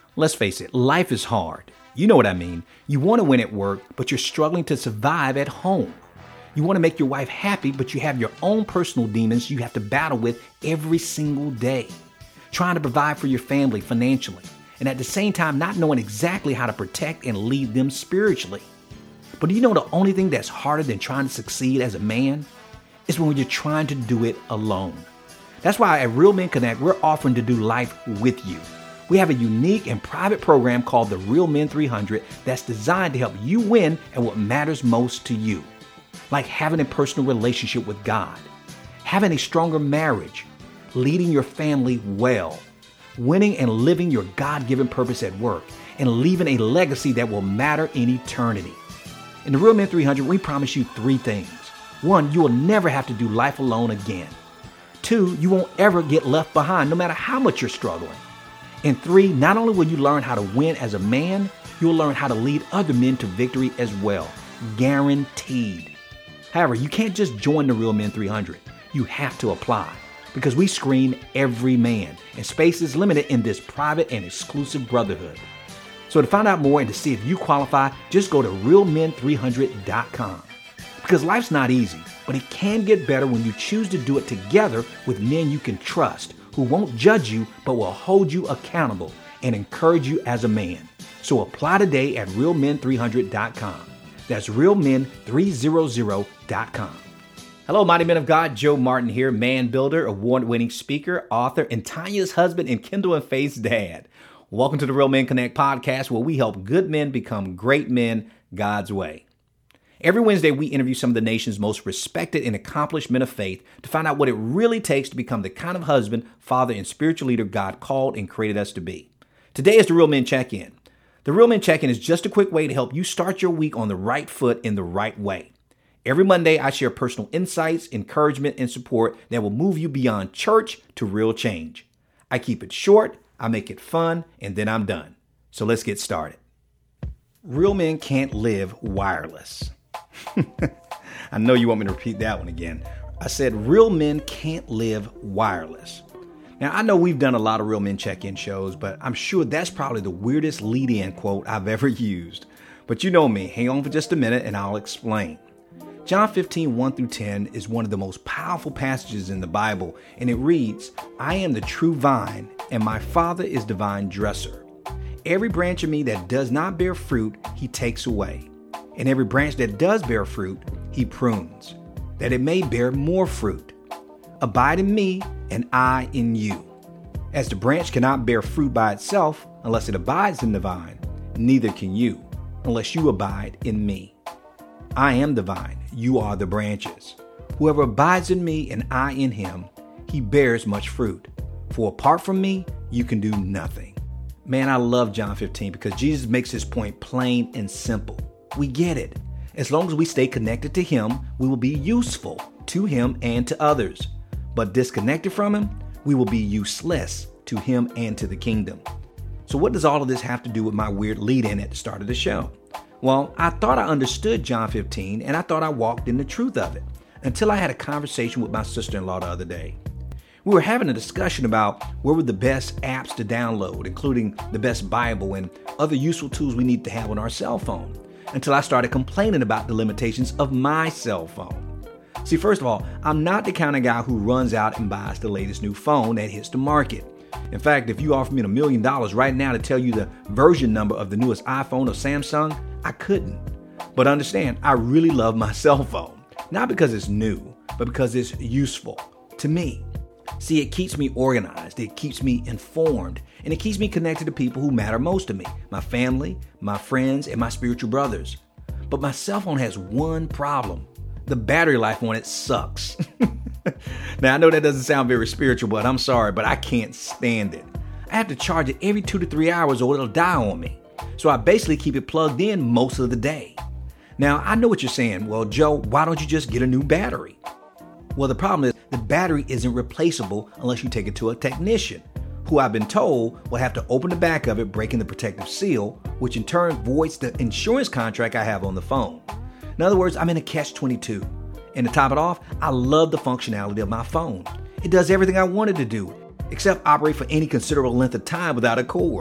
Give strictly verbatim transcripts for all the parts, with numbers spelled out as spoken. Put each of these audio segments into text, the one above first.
Let's face it, life is hard. You know what I mean. You want to win at work, but you're struggling to survive at home. You want to make your wife happy, but you have your own personal demons you have to battle with every single day. Trying to provide for your family financially, and at the same time not knowing exactly how to protect and lead them spiritually. But do you know the only thing that's harder than trying to succeed as a man is when you're trying to do it alone. That's why at Real Men Connect, we're offering to do life with you. We have a unique and private program called the Real Men three hundred that's designed to help you win at what matters most to you. Like having a personal relationship with God, having a stronger marriage, leading your family well, winning and living your God-given purpose at work, and leaving a legacy that will matter in eternity. In the Real Men three hundred, we promise you three things. One, you will never have to do life alone again. Two, you won't ever get left behind no matter how much you're struggling. And three, not only will you learn how to win as a man, you'll learn how to lead other men to victory as well. Guaranteed. However, you can't just join the Real Men three hundred. You have to apply because we screen every man and space is limited in this private and exclusive brotherhood. So to find out more and to see if you qualify, just go to real men three hundred dot com. Because life's not easy, but it can get better when you choose to do it together with men you can trust, who won't judge you, but will hold you accountable and encourage you as a man. So apply today at real men three hundred dot com. That's real men three hundred dot com. Hello, mighty men of God. Joe Martin here, man builder, award-winning speaker, author, and Tanya's husband and Kendall and Faith's dad. Welcome to the Real Men Connect podcast, where we help good men become great men God's way. Every Wednesday, we interview some of the nation's most respected and accomplished men of faith to find out what it really takes to become the kind of husband, father, and spiritual leader God called and created us to be. Today is the Real Men Check-In. The Real Men Check-In is just a quick way to help you start your week on the right foot in the right way. Every Monday, I share personal insights, encouragement, and support that will move you beyond church to real change. I keep it short, I make it fun, and then I'm done. So let's get started. Real men can't live wireless. I know you want me to repeat that one again. I said real men can't live wireless. Now, I know we've done a lot of Real Men Check-In shows, but I'm sure that's probably the weirdest lead-in quote I've ever used. But you know me, hang on for just a minute and I'll explain. John fifteen, one through ten is one of the most powerful passages in the Bible, and it reads, I am the true vine, and my Father is the vine dresser. Every branch of me that does not bear fruit, he takes away. And every branch that does bear fruit, he prunes, that it may bear more fruit. Abide in me, and I in you. As the branch cannot bear fruit by itself unless it abides in the vine, neither can you unless you abide in me. I am the vine, you are the branches. Whoever abides in me and I in him, he bears much fruit. For apart from me, you can do nothing. Man, I love John fifteen because Jesus makes his point plain and simple. We get it. As long as we stay connected to him, we will be useful to him and to others. But disconnected from him, we will be useless to him and to the kingdom. So what does all of this have to do with my weird lead-in at the start of the show? Well, I thought I understood John fifteen, and I thought I walked in the truth of it, until I had a conversation with my sister-in-law the other day. We were having a discussion about where were the best apps to download, including the best Bible and other useful tools we need to have on our cell phone, until I started complaining about the limitations of my cell phone. See, first of all, I'm not the kind of guy who runs out and buys the latest new phone that hits the market. In fact, if you offer me a million dollars right now to tell you the version number of the newest iPhone or Samsung, I couldn't. But understand, I really love my cell phone. Not because it's new, but because it's useful to me. See, it keeps me organized, it keeps me informed, and it keeps me connected to people who matter most to me. My family, my friends, and my spiritual brothers. But my cell phone has one problem. The battery life on it sucks. Now, I know that doesn't sound very spiritual, but I'm sorry, but I can't stand it. I have to charge it every two to three hours or it'll die on me. So I basically keep it plugged in most of the day. Now, I know what you're saying. Well, Joe, why don't you just get a new battery? Well, the problem is the battery isn't replaceable unless you take it to a technician, who I've been told will have to open the back of it, breaking the protective seal, which in turn voids the insurance contract I have on the phone. In other words, I'm in a catch twenty-two. And to top it off, I love the functionality of my phone. It does everything I wanted to do, except operate for any considerable length of time without a cord.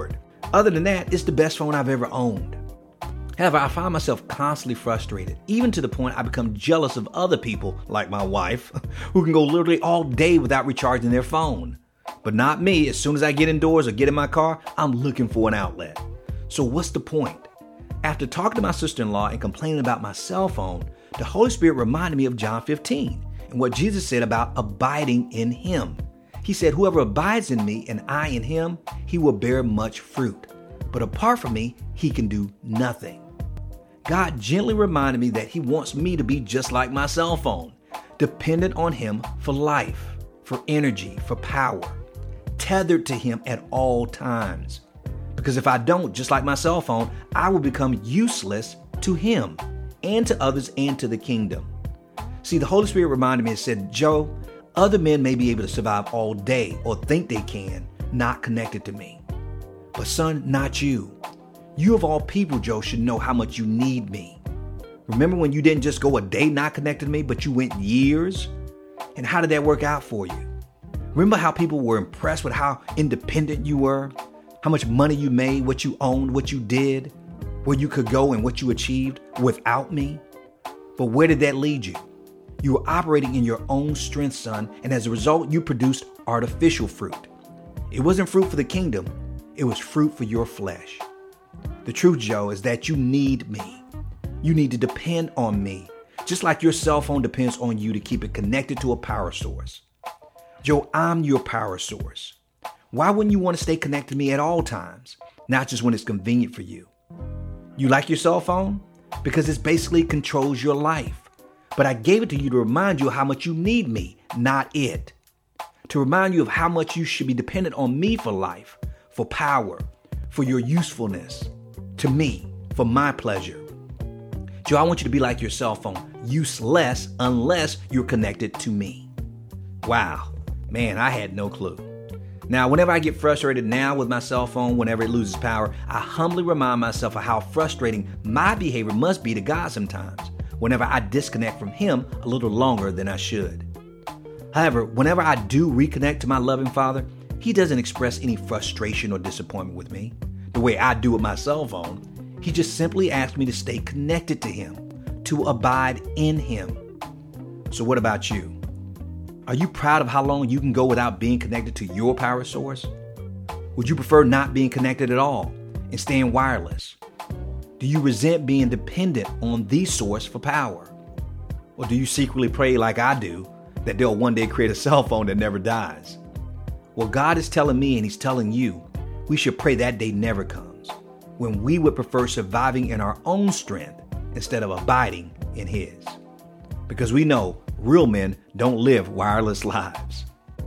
Other than that, it's the best phone I've ever owned. However, I find myself constantly frustrated, even to the point I become jealous of other people, like my wife, who can go literally all day without recharging their phone. But not me. As soon as I get indoors or get in my car, I'm looking for an outlet. So what's the point? After talking to my sister-in-law and complaining about my cell phone, the Holy Spirit reminded me of John fifteen and what Jesus said about abiding in Him. He said, whoever abides in me and I in him, he will bear much fruit. But apart from me, he can do nothing. God gently reminded me that He wants me to be just like my cell phone, dependent on Him for life, for energy, for power, tethered to Him at all times. Because if I don't, just like my cell phone, I will become useless to Him and to others and to the kingdom. See, the Holy Spirit reminded me and said, Joe, other men may be able to survive all day or think they can, not connected to me. But son, not you. You of all people, Joe, should know how much you need me. Remember when you didn't just go a day not connected to me, but you went years? And how did that work out for you? Remember how people were impressed with how independent you were? How much money you made, what you owned, what you did, where you could go and what you achieved without me? But where did that lead you? You were operating in your own strength, son, and as a result, you produced artificial fruit. It wasn't fruit for the kingdom. It was fruit for your flesh. The truth, Joe, is that you need me. You need to depend on me, just like your cell phone depends on you to keep it connected to a power source. Joe, I'm your power source. Why wouldn't you want to stay connected to me at all times, not just when it's convenient for you? You like your cell phone? Because it basically controls your life. But I gave it to you to remind you how much you need me, not it. To remind you of how much you should be dependent on me for life, for power, for your usefulness, to me, for my pleasure. Joe, I want you to be like your cell phone, useless unless you're connected to me. Wow, man, I had no clue. Now, whenever I get frustrated now with my cell phone, whenever it loses power, I humbly remind myself of how frustrating my behavior must be to God sometimes, whenever I disconnect from Him a little longer than I should. However, whenever I do reconnect to my loving Father, He doesn't express any frustration or disappointment with me, the way I do with my cell phone. He just simply asks me to stay connected to Him, to abide in Him. So what about you? Are you proud of how long you can go without being connected to your power source? Would you prefer not being connected at all and staying wireless? Do you resent being dependent on the source for power? Or do you secretly pray like I do that they'll one day create a cell phone that never dies? Well, God is telling me and He's telling you we should pray that day never comes, when we would prefer surviving in our own strength instead of abiding in His. Because we know real men don't live wireless lives.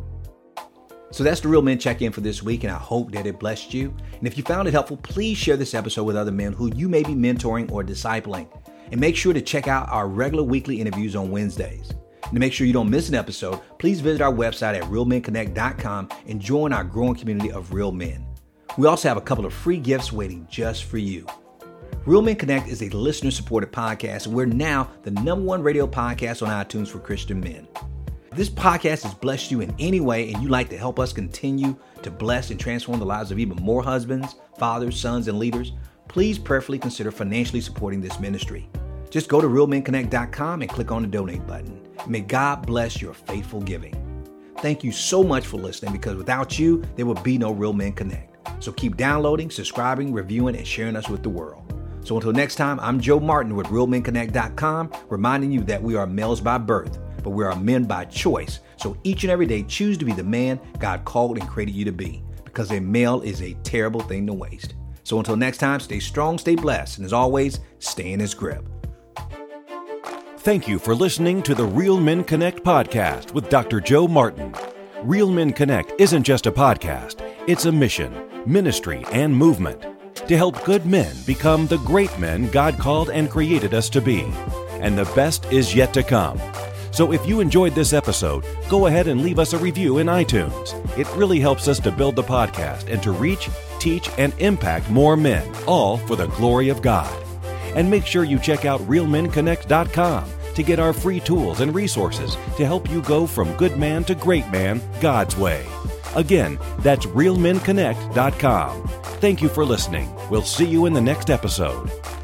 So that's the Real Men Check-In for this week, and I hope that it blessed you. And if you found it helpful, please share this episode with other men who you may be mentoring or discipling. And make sure to check out our regular weekly interviews on Wednesdays. And to make sure you don't miss an episode, please visit our website at real men connect dot com and join our growing community of real men. We also have a couple of free gifts waiting just for you. Real Men Connect is a listener-supported podcast, and we're now the number one radio podcast on iTunes for Christian men. If this podcast has blessed you in any way and you'd like to help us continue to bless and transform the lives of even more husbands, fathers, sons, and leaders, please prayerfully consider financially supporting this ministry. Just go to real men connect dot com and click on the donate button. May God bless your faithful giving. Thank you so much for listening, because without you, there would be no Real Men Connect. So keep downloading, subscribing, reviewing, and sharing us with the world. So until next time, I'm Joe Martin with real men connect dot com, reminding you that we are males by birth, but we are men by choice. So each and every day, choose to be the man God called and created you to be, because a male is a terrible thing to waste. So until next time, stay strong, stay blessed, and as always, stay in His grip. Thank you for listening to the Real Men Connect podcast with Doctor Joe Martin. Real Men Connect isn't just a podcast, it's a mission, ministry, and movement to help good men become the great men God called and created us to be. And the best is yet to come. So if you enjoyed this episode, go ahead and leave us a review in iTunes. It really helps us to build the podcast and to reach, teach, and impact more men, all for the glory of God. And make sure you check out real men connect dot com to get our free tools and resources to help you go from good man to great man God's way. Again, that's real men connect dot com. Thank you for listening. We'll see you in the next episode.